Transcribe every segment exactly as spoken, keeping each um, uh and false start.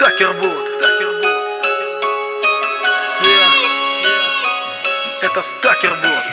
Стакервуд. Это Стакервуд.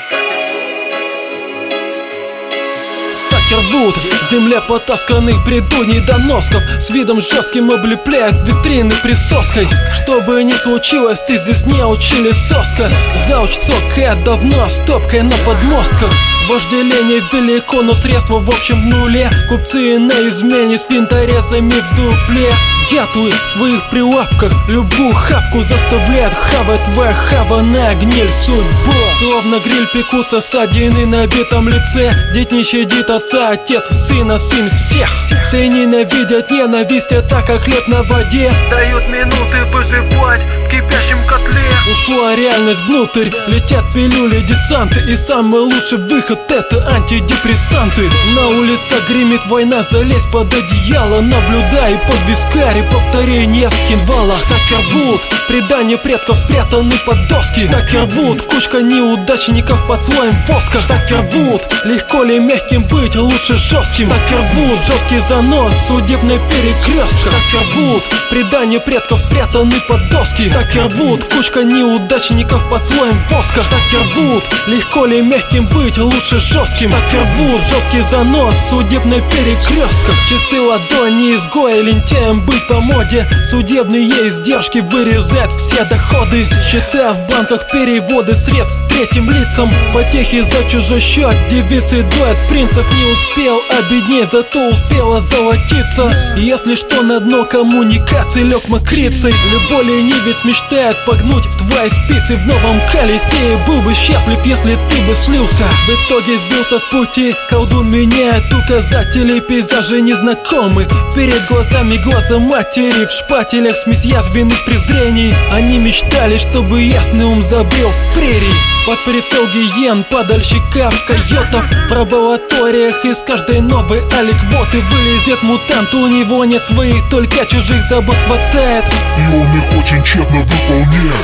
Стакервуд, земля потасканных бреду недоносков, с видом жестким облепляет витрины присоской. Что бы ни случилось, ты здесь не учили соска. Зауч цокает давно, стопкой на подмостках. Вожделение велико, но средства в общем в нуле. Купцы на измене с винторезами в дупле. Дятлы в своих прилавках любую хавку заставляют хавать твоя хаваная гниль судьбу. Словно гриль пекуса, садины на битом лице. Дед не щадит отца, отец, сына, сын всех. Все ненавидят ненависть, так как хлеб на воде. Дают минуты выживать в кипящем котле. Ушла реальность внутрь, летят пилюли, десанты. И самый лучший выход — это антидепрессанты. На улицах гремит война, залезь под одеяло. Наблюдай под вискарь, повторение скинвала. Стакервуд, предание предков спрятаны под доски. Стакервуд, кучка неудачников под слоем воска. Стакервуд, легко ли мягким быть, лучше жестким. Стакервуд, жесткий занос, судебный перекресток. Стакервуд, предание предков спрятаны под доски. Стакервуд, кучка неудачников под слоем воска. Стакервуд, легко ли мягким быть, лучше жестким. Стакервуд, жесткий занос, судебный перекресток. Чистые ладони изгоя, лентяем быть по моде. Судебные издержки вырезают все доходы. Счета в банках, переводы средств третьим лицам. Потехи за чужой счет, девицы дует принцев. Не успел обеднеть, зато успела золотиться. Если что, на дно коммуникации лег мокрицей. Любой ленивец мечтает погнуть твои спицы в новом колесе. И был бы счастлив, если ты бы слился. В итоге сбился с пути, колдун меняет указатели. Пейзажи незнакомы, перед глазами глаза матери. В шпателях смесь язвенных презрений. Они мечтали, чтобы ясный ум забрел в прерий. Под прицел гиен, падальщиков, койотов. В пробалаториях из каждой новой аликвоты вылезет мутант. У него нет своих, только чужих забот хватает. И он их очень тщетно выполняет.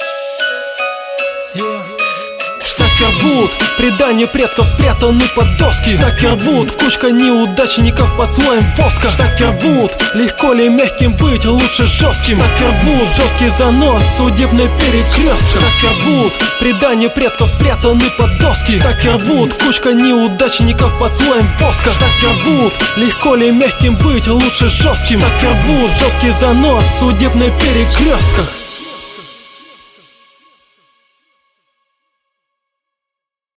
Стакервуд, предание предков спрятаны под доски. Стакервуд, кучка неудачников под слоем воска. Стакервуд, легко ли мягким быть, лучше жестким. Стакервуд, жесткий занос, судебный перекресток. Стакервуд, предание предков спрятаны под доски. Стакервуд, кучка неудачников под слоем воска. Стакервуд, легко ли мягким быть, лучше жестким. Стакервуд, жесткий занос, судебный перекресток.